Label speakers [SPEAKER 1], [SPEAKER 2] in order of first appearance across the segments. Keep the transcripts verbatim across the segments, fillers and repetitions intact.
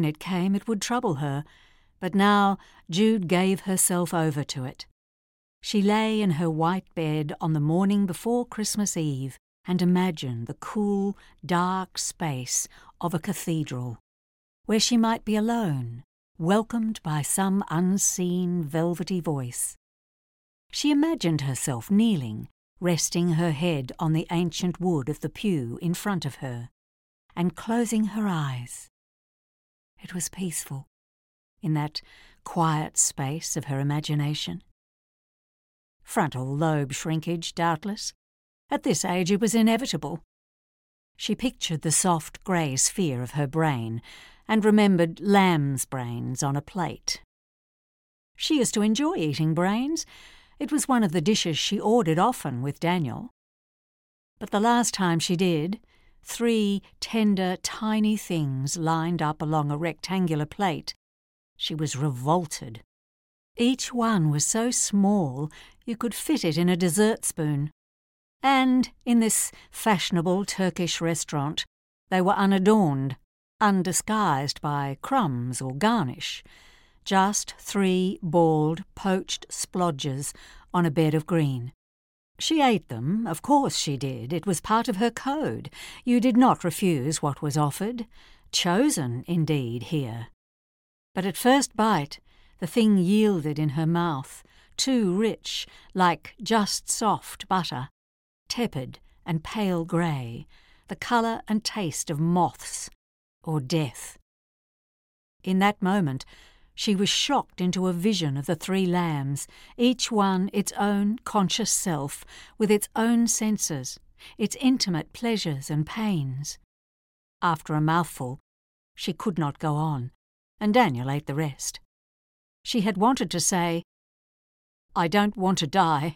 [SPEAKER 1] When it came, it would trouble her, but now Jude gave herself over to it. She lay in her white bed on the morning before Christmas Eve and imagined the cool, dark space of a cathedral, where she might be alone, welcomed by some unseen, velvety voice. She imagined herself kneeling, resting her head on the ancient wood of the pew in front of her, and closing her eyes. It was peaceful, in that quiet space of her imagination. Frontal lobe shrinkage, doubtless. At this age it was inevitable. She pictured the soft grey sphere of her brain and remembered lamb's brains on a plate. She used to enjoy eating brains. It was one of the dishes she ordered often with Daniel. But the last time she did, three tender, tiny things lined up along a rectangular plate, she was revolted. Each one was so small you could fit it in a dessert spoon. And in this fashionable Turkish restaurant, they were unadorned, undisguised by crumbs or garnish, just three bald, poached splodges on a bed of green. She ate them, of course she did. It was part of her code. You did not refuse what was offered. Chosen, indeed, here. But at first bite, the thing yielded in her mouth, too rich, like just soft butter, tepid and pale grey, the colour and taste of moths or death. In that moment, she was shocked into a vision of the three lambs, each one its own conscious self, with its own senses, its intimate pleasures and pains. After a mouthful, she could not go on, and Daniel ate the rest. She had wanted to say, "I don't want to die."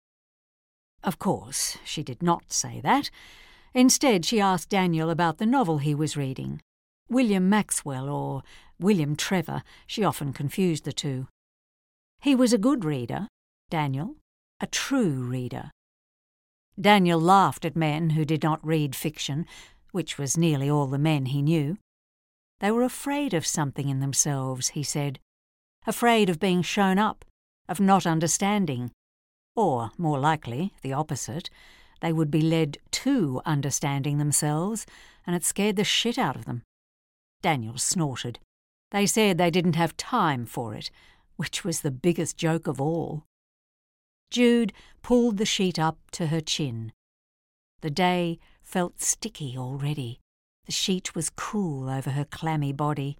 [SPEAKER 1] Of course, she did not say that. Instead, she asked Daniel about the novel he was reading. William Maxwell or William Trevor, she often confused the two. He was a good reader, Daniel, a true reader. Daniel laughed at men who did not read fiction, which was nearly all the men he knew. They were afraid of something in themselves, he said, afraid of being shown up, of not understanding, or, more likely, the opposite. They would be led to understanding themselves, and it scared the shit out of them. Daniel snorted. They said they didn't have time for it, which was the biggest joke of all. Jude pulled the sheet up to her chin. The day felt sticky already. The sheet was cool over her clammy body.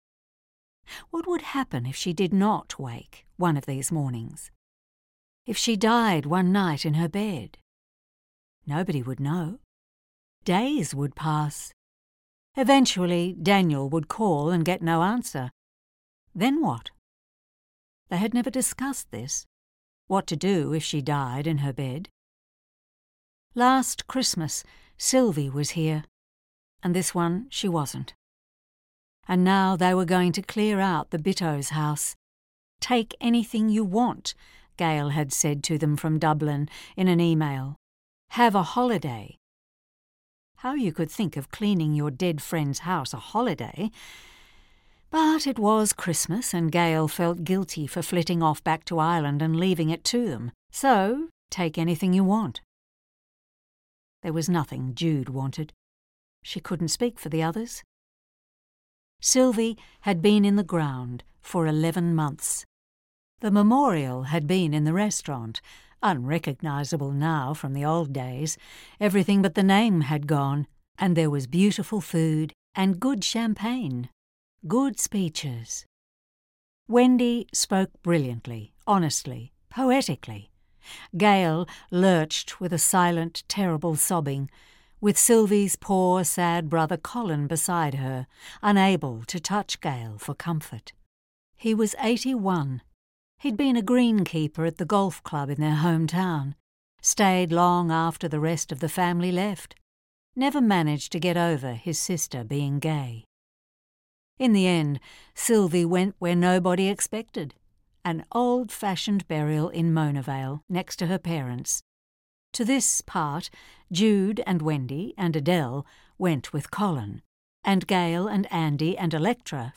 [SPEAKER 1] What would happen if she did not wake one of these mornings? If she died one night in her bed? Nobody would know. Days would pass. Eventually, Daniel would call and get no answer. Then what? They had never discussed this. What to do if she died in her bed. Last Christmas, Sylvie was here, and this one she wasn't. And now they were going to clear out the Bitto's house. Take anything you want, Gail had said to them from Dublin in an email. Have a holiday. How you could think of cleaning your dead friend's house a holiday. But it was Christmas, and Gail felt guilty for flitting off back to Ireland and leaving it to them. So, take anything you want. There was nothing Jude wanted. She couldn't speak for the others. Sylvie had been in the ground for eleven months. The memorial had been in the restaurant, unrecognisable now from the old days. Everything but the name had gone, and there was beautiful food and good champagne, good speeches. Wendy spoke brilliantly, honestly, poetically. Gail lurched with a silent, terrible sobbing, with Sylvie's poor, sad brother Colin beside her, unable to touch Gail for comfort. He was eighty-one. He'd been a greenkeeper at the golf club in their hometown, stayed long after the rest of the family left, never managed to get over his sister being gay. In the end, Sylvie went where nobody expected, an old-fashioned burial in Mona Vale, next to her parents. To this part, Jude and Wendy and Adele went with Colin, and Gail and Andy and Electra